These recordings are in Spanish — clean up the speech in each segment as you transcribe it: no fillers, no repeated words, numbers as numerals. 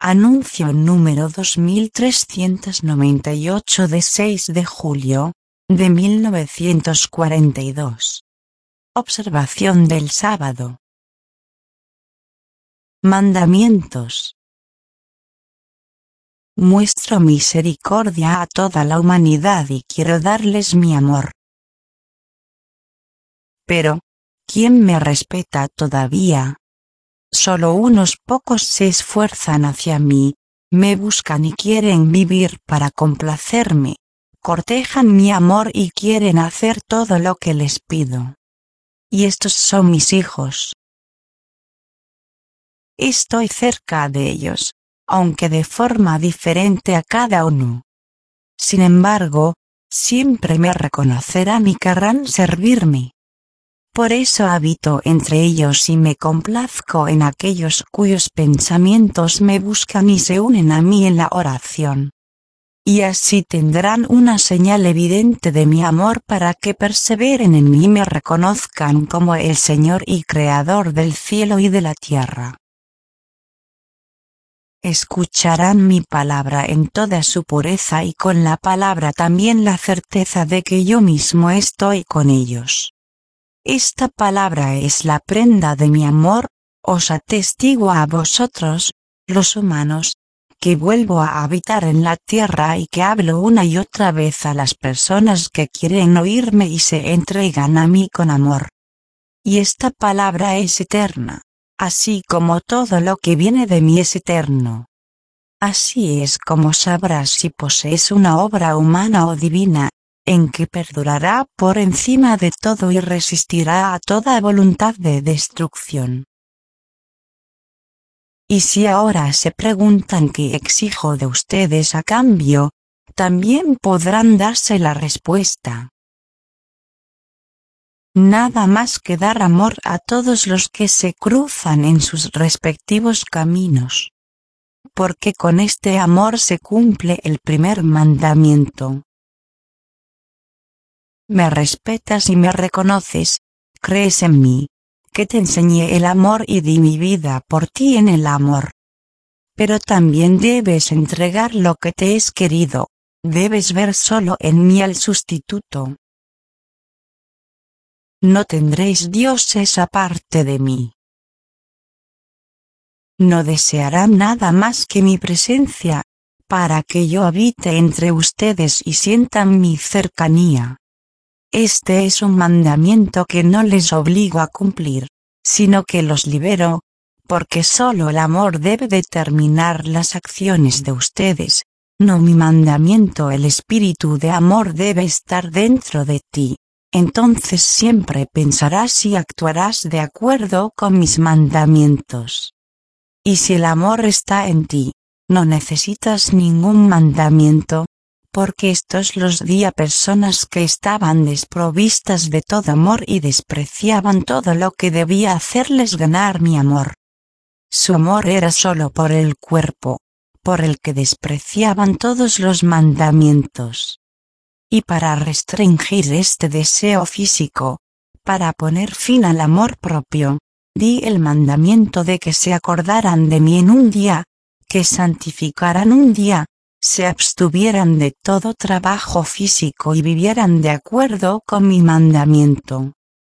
Anuncio número 2398 de 6 de julio, de 1942. Observación del sábado. Mandamientos. Muestro misericordia a toda la humanidad y quiero darles mi amor. Pero, ¿quién me respeta todavía? Solo unos pocos se esfuerzan hacia mí, me buscan y quieren vivir para complacerme, cortejan mi amor y quieren hacer todo lo que les pido. Y estos son mis hijos. Estoy cerca de ellos, aunque de forma diferente a cada uno. Sin embargo, siempre me reconocerán y querrán servirme. Por eso habito entre ellos y me complazco en aquellos cuyos pensamientos me buscan y se unen a mí en la oración. Y así tendrán una señal evidente de mi amor para que perseveren en mí y me reconozcan como el Señor y Creador del cielo y de la tierra. Escucharán mi palabra en toda su pureza y con la palabra también la certeza de que yo mismo estoy con ellos. Esta palabra es la prenda de mi amor, os atestiguo a vosotros, los humanos, que vuelvo a habitar en la tierra y que hablo una y otra vez a las personas que quieren oírme y se entregan a mí con amor. Y esta palabra es eterna, así como todo lo que viene de mí es eterno. Así es como sabrás si posees una obra humana o divina, en que perdurará por encima de todo y resistirá a toda voluntad de destrucción. Y si ahora se preguntan qué exijo de ustedes a cambio, también podrán darse la respuesta. Nada más que dar amor a todos los que se cruzan en sus respectivos caminos. Porque con este amor se cumple el primer mandamiento. Me respetas y me reconoces, crees en mí, que te enseñé el amor y di mi vida por ti en el amor. Pero también debes entregar lo que te es querido, debes ver solo en mí al sustituto. No tendréis dioses aparte de mí. No desearán nada más que mi presencia, para que yo habite entre ustedes y sientan mi cercanía. Este es un mandamiento que no les obligo a cumplir, sino que los libero, porque solo el amor debe determinar las acciones de ustedes, no mi mandamiento. El espíritu de amor debe estar dentro de ti, entonces siempre pensarás y actuarás de acuerdo con mis mandamientos. Y si el amor está en ti, no necesitas ningún mandamiento, porque estos los di a personas que estaban desprovistas de todo amor y despreciaban todo lo que debía hacerles ganar mi amor. Su amor era solo por el cuerpo, por el que despreciaban todos los mandamientos. Y para restringir este deseo físico, para poner fin al amor propio, di el mandamiento de que se acordaran de mí en un día, que santificaran un día, se abstuvieran de todo trabajo físico y vivieran de acuerdo con mi mandamiento.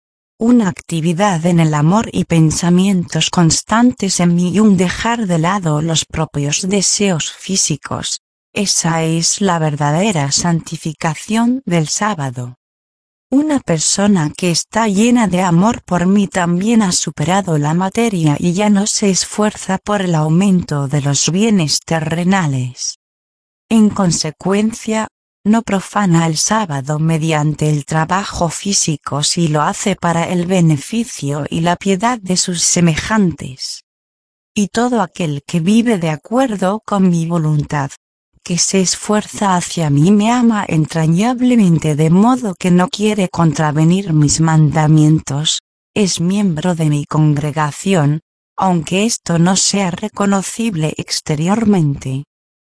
Una actividad en el amor y pensamientos constantes en mí y un dejar de lado los propios deseos físicos, esa es la verdadera santificación del sábado. Una persona que está llena de amor por mí también ha superado la materia y ya no se esfuerza por el aumento de los bienes terrenales. En consecuencia, no profana el sábado mediante el trabajo físico si lo hace para el beneficio y la piedad de sus semejantes. Y todo aquel que vive de acuerdo con mi voluntad, que se esfuerza hacia mí me ama entrañablemente de modo que no quiere contravenir mis mandamientos, es miembro de mi congregación, aunque esto no sea reconocible exteriormente.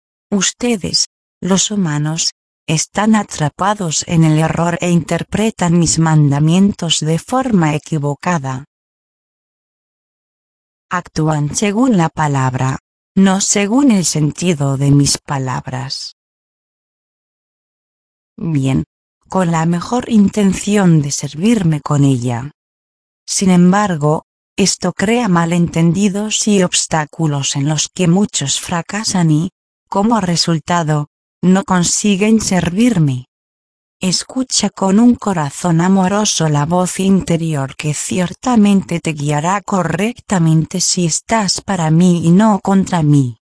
Ustedes, los humanos, están atrapados en el error e interpretan mis mandamientos de forma equivocada. Actúan según la palabra, no según el sentido de mis palabras. Bien, con la mejor intención de servirme con ella. Sin embargo, esto crea malentendidos y obstáculos en los que muchos fracasan y, como resultado, no consiguen servirme. Escucha con un corazón amoroso la voz interior que ciertamente te guiará correctamente si estás para mí y no contra mí.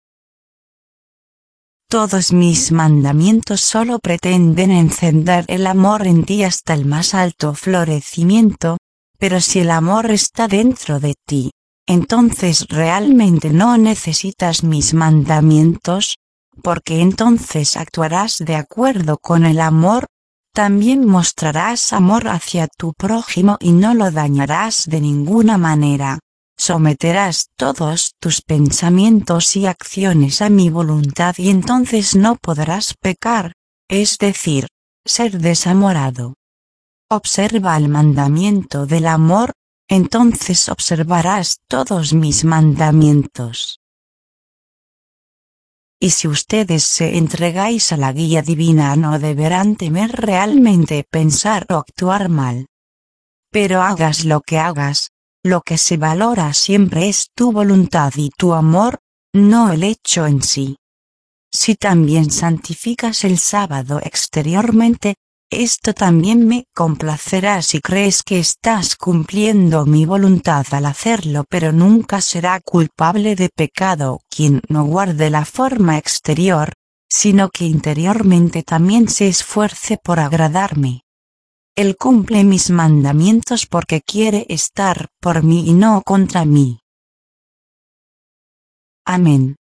Todos mis mandamientos solo pretenden encender el amor en ti hasta el más alto florecimiento, pero si el amor está dentro de ti, entonces realmente no necesitas mis mandamientos, porque entonces actuarás de acuerdo con el amor, también mostrarás amor hacia tu prójimo y no lo dañarás de ninguna manera. Someterás todos tus pensamientos y acciones a mi voluntad y entonces no podrás pecar, es decir, ser desamorado. Observa el mandamiento del amor, entonces observarás todos mis mandamientos. Y si ustedes se entregáis a la guía divina no deberán temer realmente pensar o actuar mal. Pero hagas lo que hagas, lo que se valora siempre es tu voluntad y tu amor, no el hecho en sí. Si también santificas el sábado exteriormente, esto también me complacerá si crees que estás cumpliendo mi voluntad al hacerlo, pero nunca será culpable de pecado quien no guarde la forma exterior, sino que interiormente también se esfuerce por agradarme. Él cumple mis mandamientos porque quiere estar por mí y no contra mí. Amén.